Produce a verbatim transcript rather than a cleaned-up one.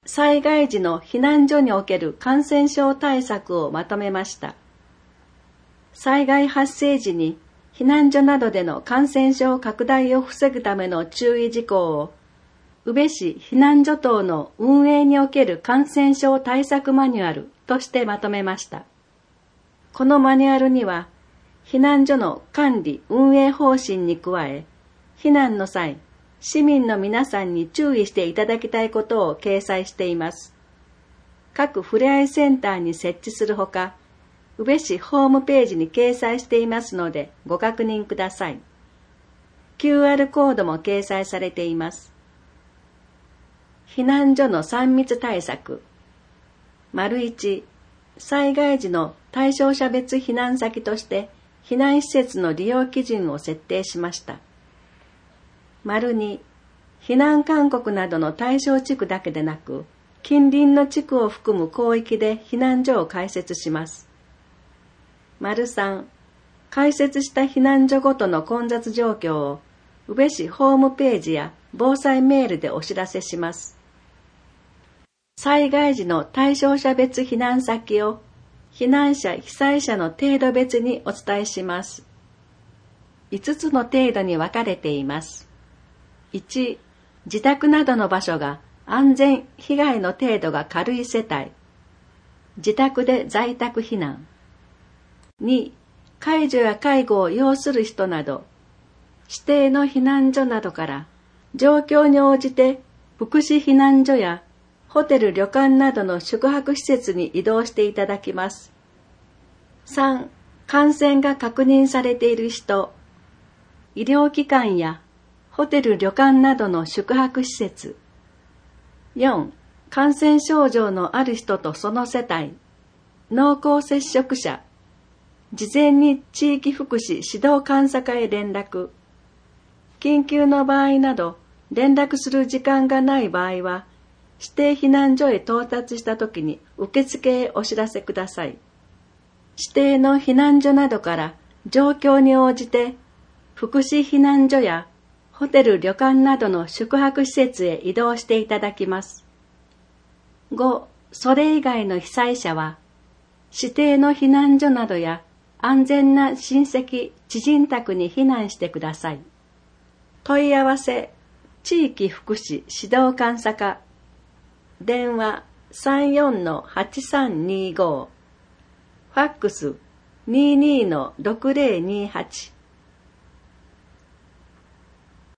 災害時の避難所における感染症対策をまとめました。災害発生時に避難所などでの感染症拡大を防ぐための注意事項を、宇部市避難所等の運営における感染症対策マニュアルとしてまとめました。このマニュアルには、避難所の管理・運営方針に加え、避難の際、市民の皆さんに注意していただきたいことを掲載しています。各ふれあいセンターに設置するほか、宇部市ホームページに掲載していますのでご確認ください。キューアール コードも掲載されています。避難所のさん密対策。丸いち、災害時の対象者別避難先として避難施設の利用基準を設定しました。丸に、避難勧告などの対象地区だけでなく、近隣の地区を含む広域で避難所を開設します。丸さん、開設した避難所ごとの混雑状況を、宇部市ホームページや防災メールでお知らせします。災害時の対象者別避難先を、避難者・被災者の程度別にお伝えします。いつつの程度に分かれています。いち、自宅などの場所が安全・被害の程度が軽い世帯。自宅で在宅避難。に、介助や介護を要する人など、指定の避難所などから状況に応じて福祉避難所やホテル・旅館などの宿泊施設に移動していただきます。さん、感染が確認されている人、医療機関やホテル・旅館などの宿泊施設。よん、感染症状のある人とその世帯、濃厚接触者、事前に地域福祉指導監査課へ連絡。緊急の場合など、連絡する時間がない場合は、指定避難所へ到達したときに受付へお知らせください。指定の避難所などから状況に応じて、福祉避難所やホテル・旅館などの宿泊施設へ移動していただきます。ご、それ以外の被災者は、指定の避難所などや安全な親戚・知人宅に避難してください。問い合わせ、地域福祉指導監査課、電話 さんよんのはちさんにご、ファックス にじゅうにのろくぜろにはち。